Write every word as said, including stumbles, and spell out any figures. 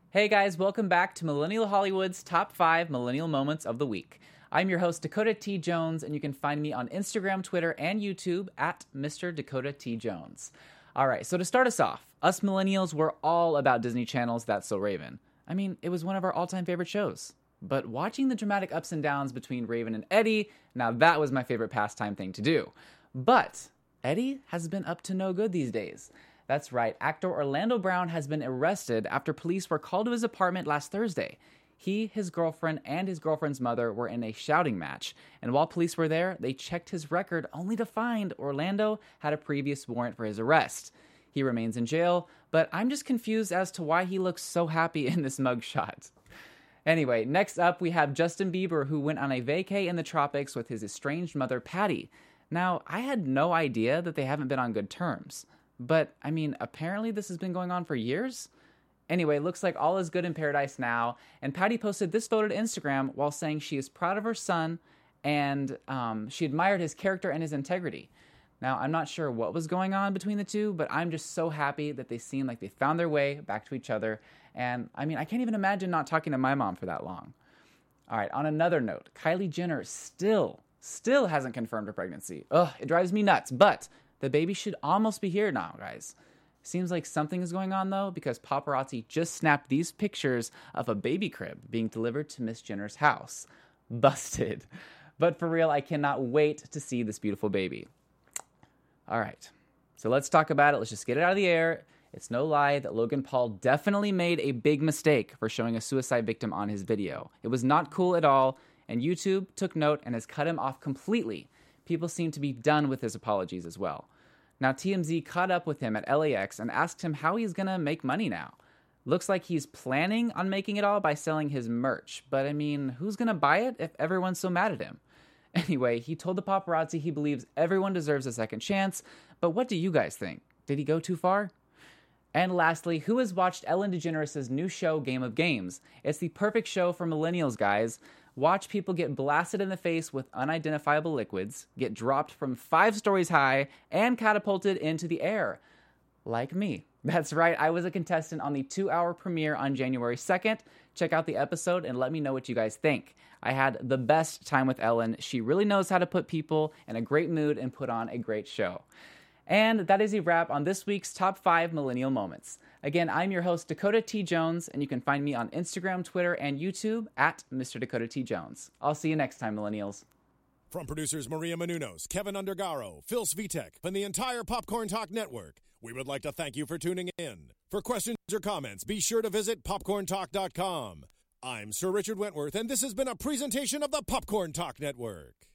Hey guys, welcome back to Millennial Hollywood's Top five Millennial Moments of the Week. I'm your host, Dakota T. Jones, and you can find me on Instagram, Twitter, and YouTube at Mister Dakota T. Jones. Alright, so to start us off, us millennials were all about Disney Channel's That's So Raven. I mean, it was one of our all-time favorite shows. But watching the dramatic ups and downs between Raven and Eddie, now that was my favorite pastime thing to do. But Eddie has been up to no good these days. That's right, actor Orlando Brown has been arrested after police were called to his apartment last Thursday. He, his girlfriend, and his girlfriend's mother were in a shouting match, and while police were there, they checked his record only to find Orlando had a previous warrant for his arrest. He remains in jail, but I'm just confused as to why he looks so happy in this mugshot. Anyway, next up we have Justin Bieber, who went on a vacay in the tropics with his estranged mother, Patty. Now, I had no idea that they haven't been on good terms. But, I mean, apparently this has been going on for years? Anyway, looks like all is good in paradise now, and Patty posted this photo to Instagram while saying she is proud of her son, and um, she admired his character and his integrity. Now, I'm not sure what was going on between the two, but I'm just so happy that they seem like they found their way back to each other, and, I mean, I can't even imagine not talking to my mom for that long. Alright, on another note, Kylie Jenner still, still hasn't confirmed her pregnancy. Ugh, it drives me nuts, but the baby should almost be here now, guys. Seems like something is going on, though, because paparazzi just snapped these pictures of a baby crib being delivered to Miss Jenner's house. Busted. But for real, I cannot wait to see this beautiful baby. All right, so let's talk about it. Let's just get it out of the air. It's no lie that Logan Paul definitely made a big mistake for showing a suicide victim on his video. It was not cool at all, and YouTube took note and has cut him off completely. People seem to be done with his apologies as well. Now, T M Z caught up with him at L A X and asked him how he's gonna make money now. Looks like he's planning on making it all by selling his merch, but I mean, who's gonna buy it if everyone's so mad at him? Anyway, he told the paparazzi he believes everyone deserves a second chance, but what do you guys think? Did he go too far? And lastly, who has watched Ellen DeGeneres' new show, Game of Games? It's the perfect show for millennials, guys. Watch people get blasted in the face with unidentifiable liquids, get dropped from five stories high, and catapulted into the air. Like me. That's right, I was a contestant on the two-hour premiere on January second. Check out the episode and let me know what you guys think. I had the best time with Ellen. She really knows how to put people in a great mood and put on a great show. And that is a wrap on this week's Top five Millennial Moments. Again, I'm your host, Dakota T. Jones, and you can find me on Instagram, Twitter, and YouTube at Mister Dakota T. Jones. I'll see you next time, Millennials. From producers Maria Menounos, Kevin Undergaro, Phil Svitek, and the entire Popcorn Talk Network, we would like to thank you for tuning in. For questions or comments, be sure to visit popcorn talk dot com. I'm Sir Richard Wentworth, and this has been a presentation of the Popcorn Talk Network.